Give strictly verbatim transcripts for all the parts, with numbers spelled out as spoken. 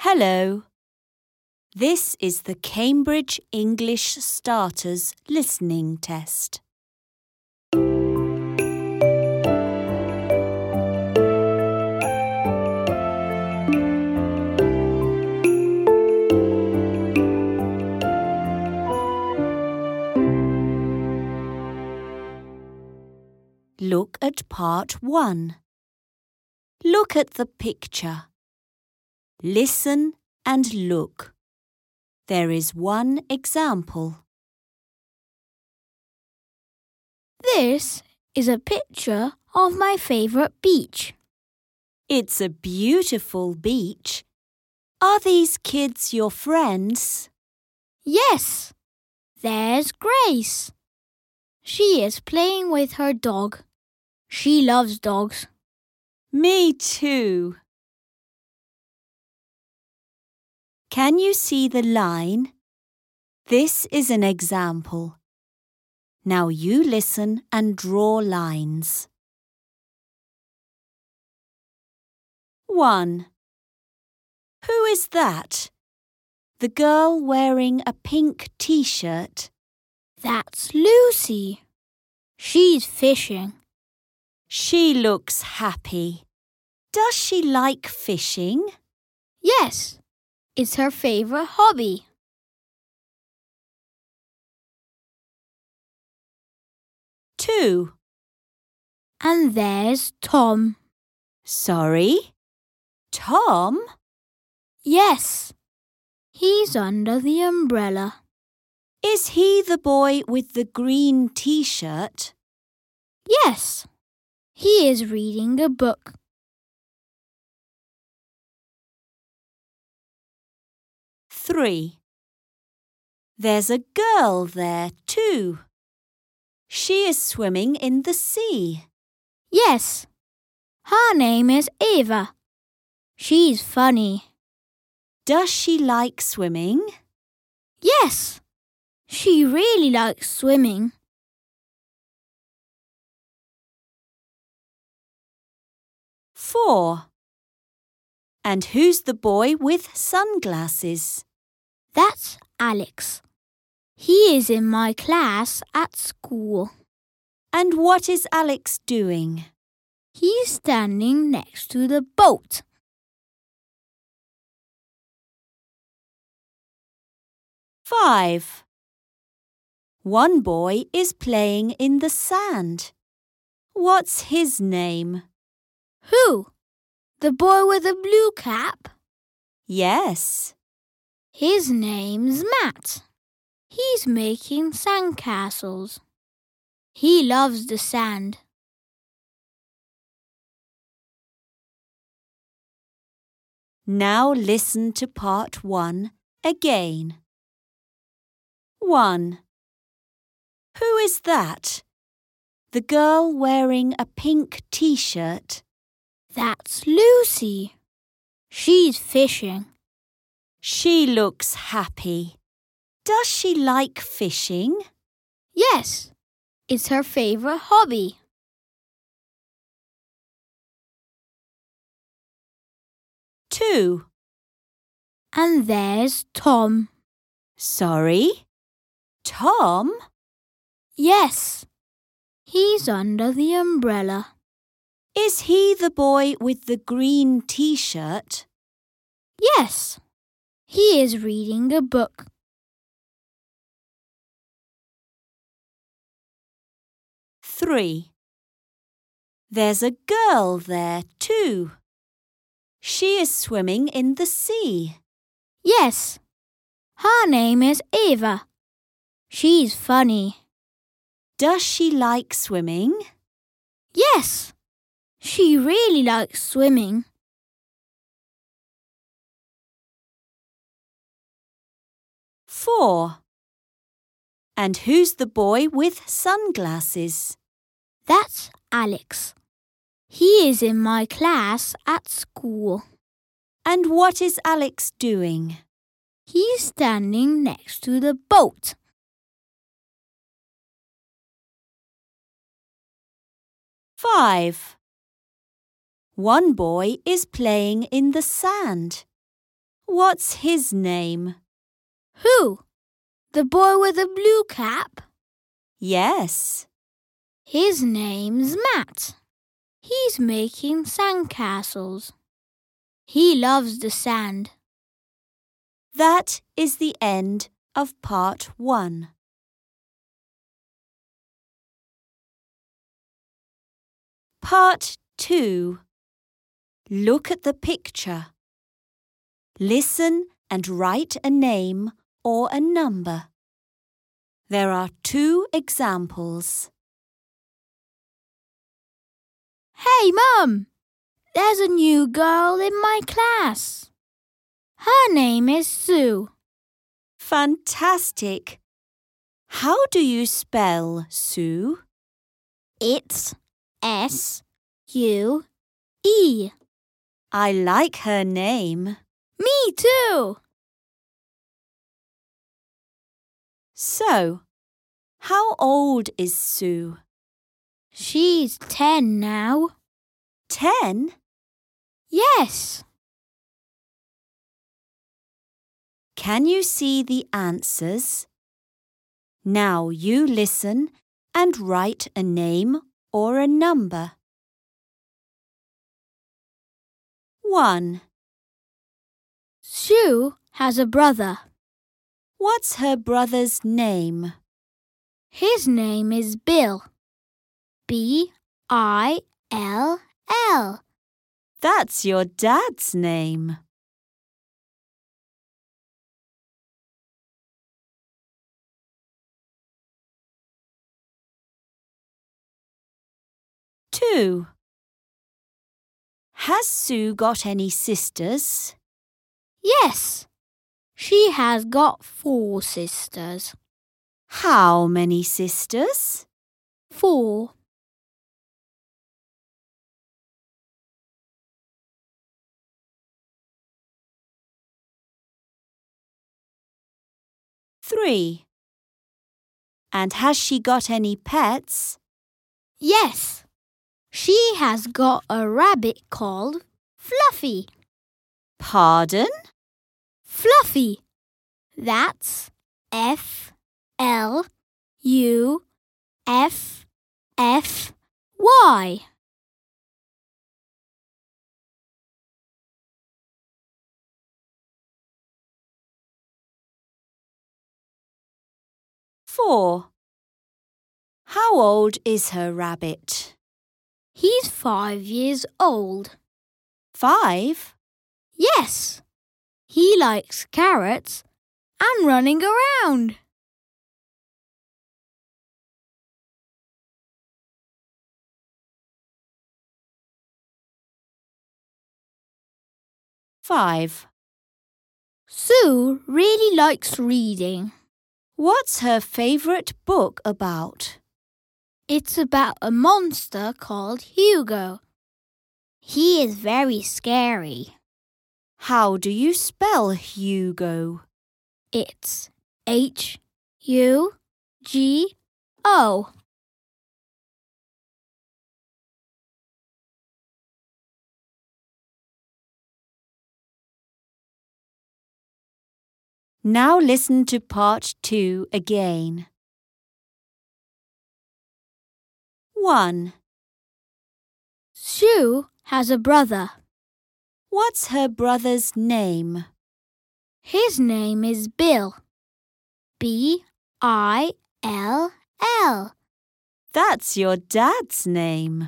Hello. This is the Cambridge English Starters Listening Test. Look at part one. Look at the picture. Listen and look. There is one example. This is a picture of my favourite beach. It's a beautiful beach. Are these kids your friends? Yes, there's Grace. She is playing with her dog. She loves dogs. Me too. Can you see the line? This is an example. Now you listen and draw lines. one. Who is that? The girl wearing a pink t-shirt. That's Lucy. She's fishing. She looks happy. Does she like fishing? Yes, it's her favourite hobby. two. And there's Tom. Sorry? Tom? Yes, he's under the umbrella. Is he the boy with the green t-shirt? Yes, he is reading a book. three. There's a girl there too. She is swimming in the sea. Yes, her name is Eva. She's funny. Does she like swimming? Yes, she really likes swimming. four. And who's the boy with sunglasses? That's Alex. He is in my class at school. And what is Alex doing? He's standing next to the boat. five. One boy is playing in the sand. What's his name? Who? The boy with the blue cap? Yes. His name's Matt. He's making sandcastles. He loves the sand. Now listen to part one again. one. Who is that? The girl wearing a pink t-shirt. That's Lucy. She's fishing. She looks happy. Does she like fishing? Yes, it's her favourite hobby. two. And there's Tom. Sorry? Tom? Yes, he's under the umbrella. Is he the boy with the green t-shirt? Yes, he is reading a book. three. There's a girl there too. She is swimming in the sea. Yes, her name is Eva. She's funny. Does she like swimming? Yes, she really likes swimming. four. And who's the boy with sunglasses? That's Alex. He is in my class at school. And what is Alex doing? He's standing next to the boat. five. One boy is playing in the sand. What's his name? Who? The boy with the blue cap? Yes. His name's Matt. He's making sandcastles. He loves the sand. That is the end of part one. Part two. Look at the picture. Listen and write a name or a number. There are two examples. Hey, Mum! There's a new girl in my class. Her name is Sue. Fantastic! How do you spell Sue? It's S U E. I like her name. Me too! So, how old is Sue? She's ten now. Ten? Yes. Can you see the answers? Now you listen and write a name or a number. One. Sue has a brother. What's her brother's name? His name is Bill. B I L L. That's your dad's name. Two. Has Sue got any sisters? Yes. She has got four sisters. How many sisters? Four. Three. And has she got any pets? Yes. She has got a rabbit called Fluffy. Pardon? Fluffy. That's F L U F F Y. Four. How old is her rabbit? He's five years old. Five? Yes. He likes carrots and running around. Five. Sue really likes reading. What's her favourite book about? It's about a monster called Hugo. He is very scary. How do you spell Hugo? It's H U G O. Now listen to part two again. One. Sue has a brother. What's her brother's name? His name is Bill. B I L L. That's your dad's name.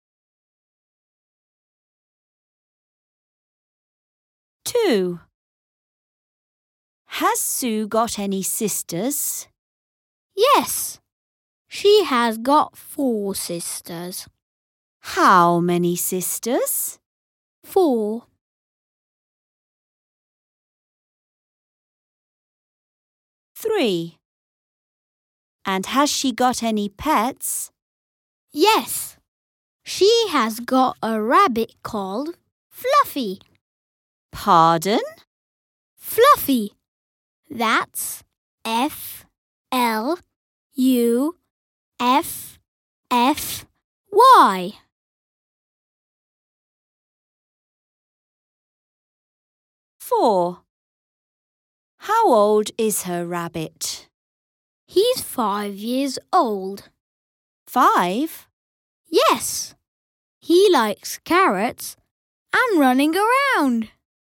Two. Has Sue got any sisters? Yes. She has got four sisters. How many sisters? Four. Three. And has she got any pets? Yes. She has got a rabbit called Fluffy. Pardon? Fluffy. That's F L U F F Y. Four. How old is her rabbit? He's five years old. Five? Yes. He likes carrots and running around.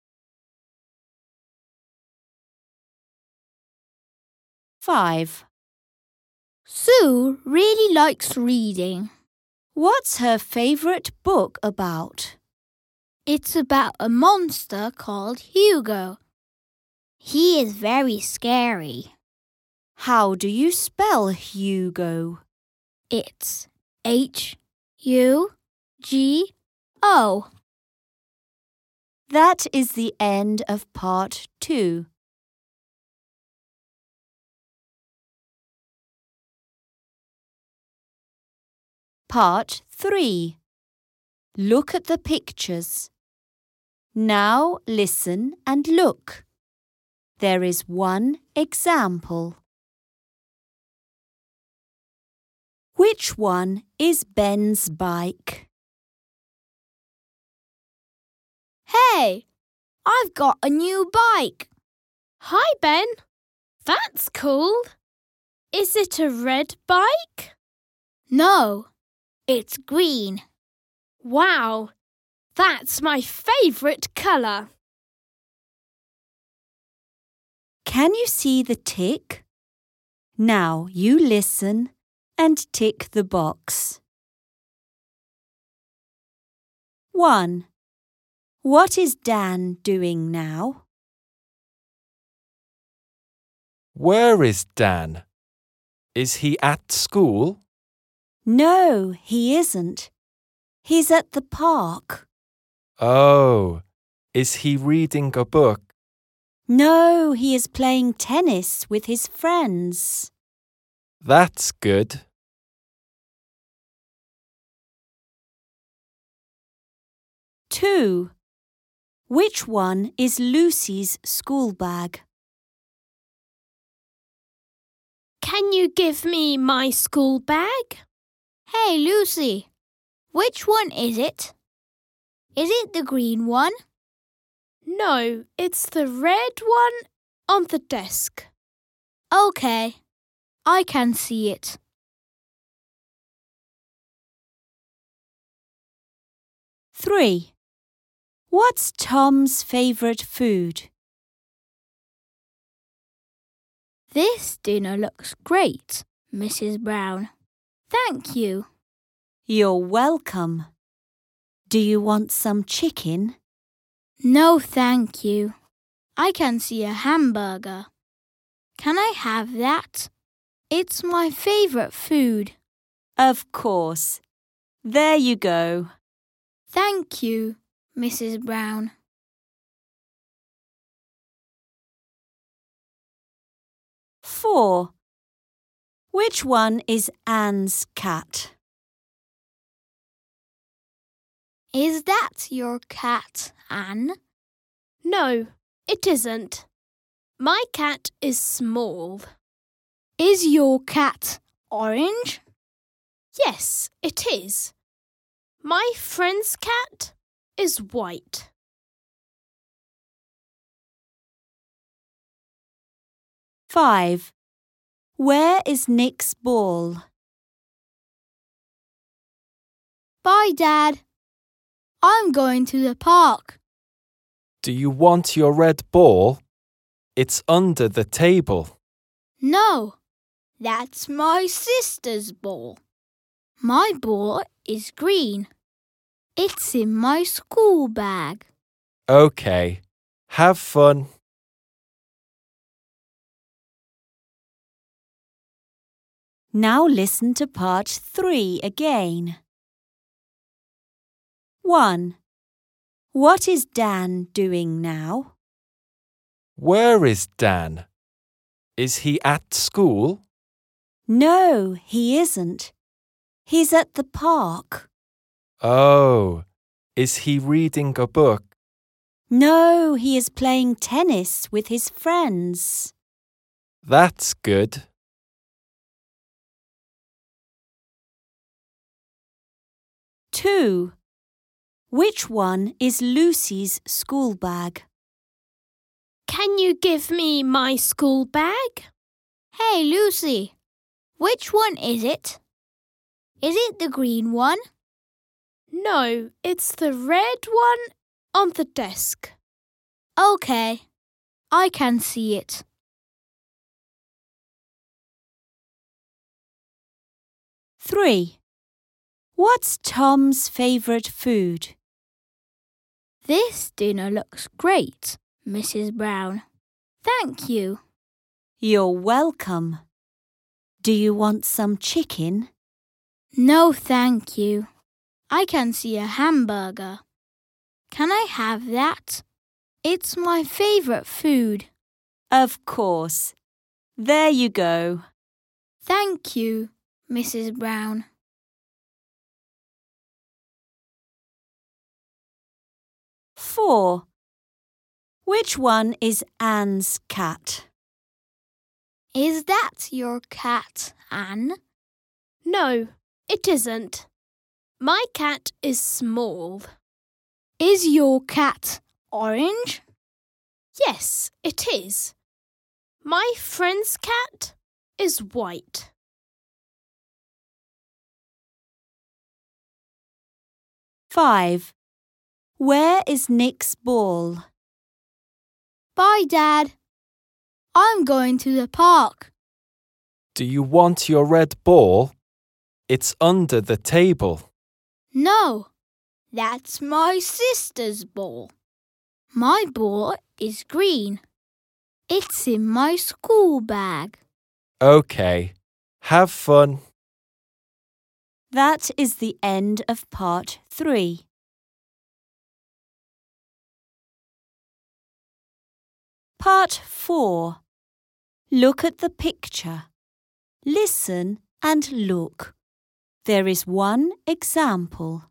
Five. Sue really likes reading. What's her favourite book about? It's about a monster called Hugo. He is very scary. How do you spell Hugo? It's H U G O. That is the end of part two. Part three. Look at the pictures. Now listen and look. There is one example. Which one is Ben's bike? Hey, I've got a new bike. Hi, Ben. That's cool. Is it a red bike? No, it's green. Wow, that's my favourite colour. Can you see the tick? Now you listen and tick the box. one. What is Dan doing now? Where is Dan? Is he at school? No, he isn't. He's at the park. Oh, is he reading a book? No, he is playing tennis with his friends. That's good. two. Which one is Lucy's school bag? Can you give me my school bag? Hey, Lucy, which one is it? Is it the green one? No, it's the red one on the desk. Okay, I can see it. three. What's Tom's favourite food? This dinner looks great, Missus Brown. Thank you. You're welcome. Do you want some chicken? No, thank you. I can see a hamburger. Can I have that? It's my favourite food. Of course. There you go. Thank you, Missus Brown. four. Which one is Anne's cat? Is that your cat, Anne? No, it isn't. My cat is small. Is your cat orange? Yes, it is. My friend's cat is white. five. Where is Nick's ball? Bye, Dad. I'm going to the park. Do you want your red ball? It's under the table. No, that's my sister's ball. My ball is green. It's in my school bag. Okay, have fun. Now listen to part three again. one. What is Dan doing now? Where is Dan? Is he at school? No, he isn't. He's at the park. Oh, is he reading a book? No, he is playing tennis with his friends. That's good. two. Which one is Lucy's school bag? Can you give me my school bag? Hey, Lucy, which one is it? Is it the green one? No, it's the red one on the desk. Okay, I can see it. Three. What's Tom's favourite food? This dinner looks great, Missus Brown. Thank you. You're welcome. Do you want some chicken? No, thank you. I can see a hamburger. Can I have that? It's my favourite food. Of course. There you go. Thank you, Missus Brown. Four. Which one is Anne's cat? Is that your cat, Anne? No, it isn't. My cat is small. Is your cat orange? Yes, it is. My friend's cat is white. Five. Where is Nick's ball? Bye, Dad. I'm going to the park. Do you want your red ball? It's under the table. No, that's my sister's ball. My ball is green. It's in my school bag. Okay, have fun. That is the end of part three. Part four. Look at the picture. Listen and look. There is one example.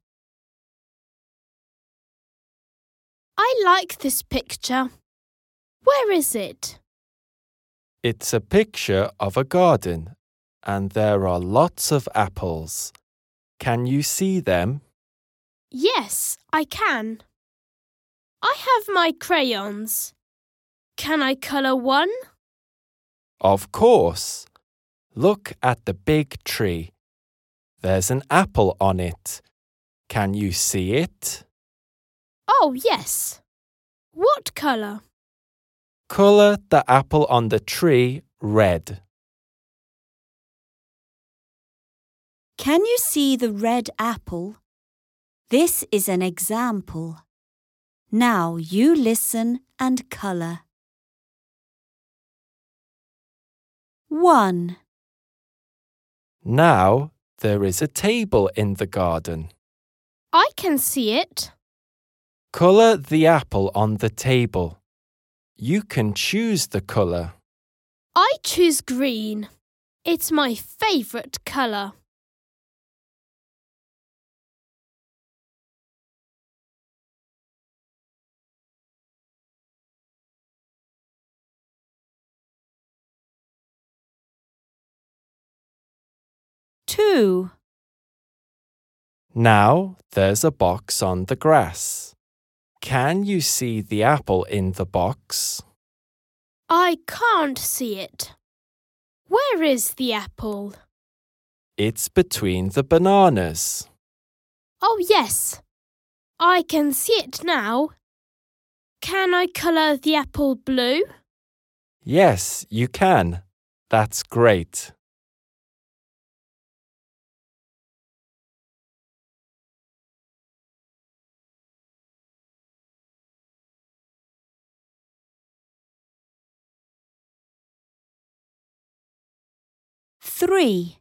I like this picture. Where is it? It's a picture of a garden, and there are lots of apples. Can you see them? Yes, I can. I have my crayons. Can I colour one? Of course. Look at the big tree. There's an apple on it. Can you see it? Oh, yes. What colour? Colour the apple on the tree red. Can you see the red apple? This is an example. Now you listen and colour. One. Now there is a table in the garden. I can see it. Colour the apple on the table. You can choose the colour. I choose green. It's my favourite colour. Two. Now there's a box on the grass. Can you see the apple in the box? I can't see it. Where is the apple? It's between the bananas. Oh, yes. I can see it now. Can I colour the apple blue? Yes, you can. That's great. Three.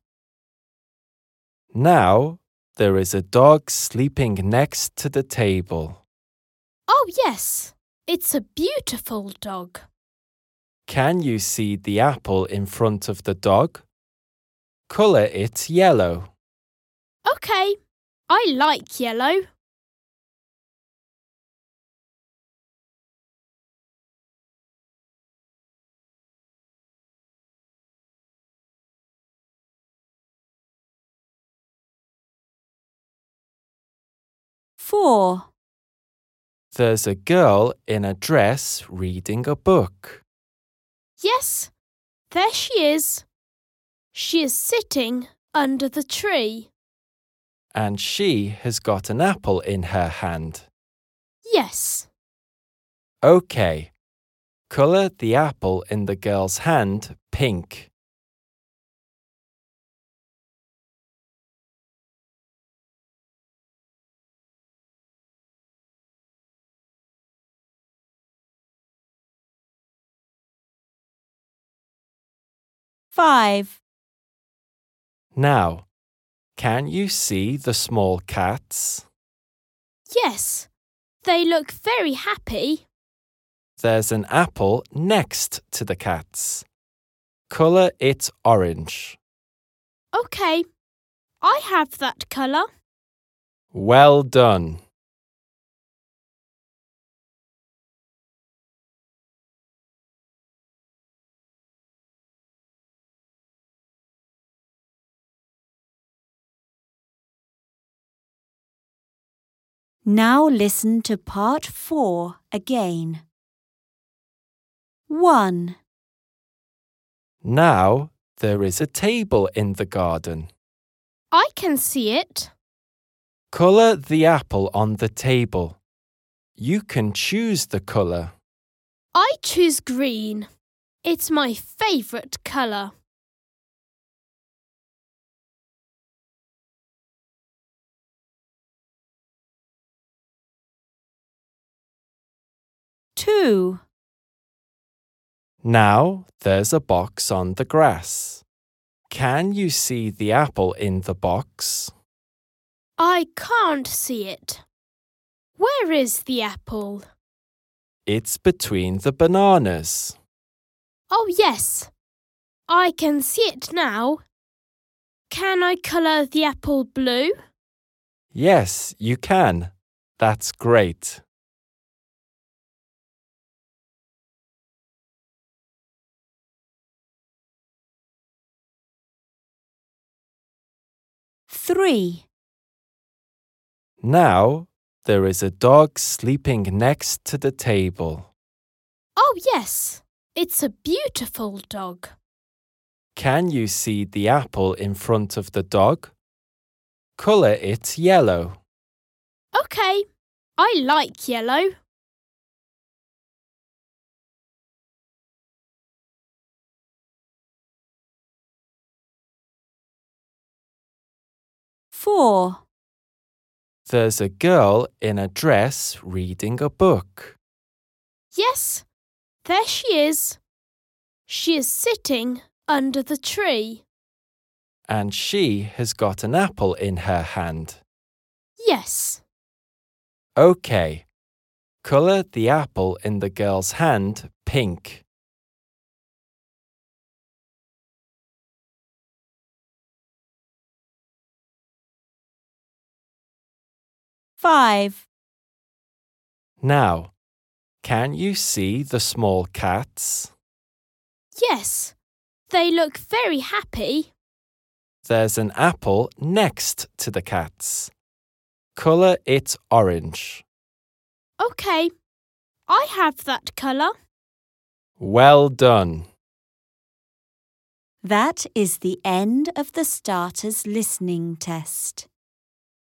Now there is a dog sleeping next to the table. Oh, yes. It's a beautiful dog. Can you see the apple in front of the dog? Colour it yellow. OK. I like yellow. Four. There's a girl in a dress reading a book. Yes, there she is. She is sitting under the tree. And she has got an apple in her hand. Yes. OK. Colour the apple in the girl's hand pink. Five. Now, can you see the small cats? Yes, they look very happy. There's an apple next to the cats. Colour it orange. OK, I have that colour. Well done. Now listen to part four again. One. Now there is a table in the garden. I can see it. Colour the apple on the table. You can choose the colour. I choose green. It's my favourite colour. Two. Now there's a box on the grass. Can you see the apple in the box? I can't see it. Where is the apple? It's between the bananas. Oh, yes. I can see it now. Can I colour the apple blue? Yes, you can. That's great. Three. Now there is a dog sleeping next to the table. Oh, yes. It's a beautiful dog. Can you see the apple in front of the dog? Colour it yellow. OK, I like yellow. Four. There's a girl in a dress reading a book. Yes, there she is. She is sitting under the tree. And she has got an apple in her hand. Yes. OK. Colour the apple in the girl's hand pink. Five. Now, can you see the small cats? Yes, they look very happy. There's an apple next to the cats. Colour it orange. OK, I have that colour. Well done. That is the end of the starter's listening test.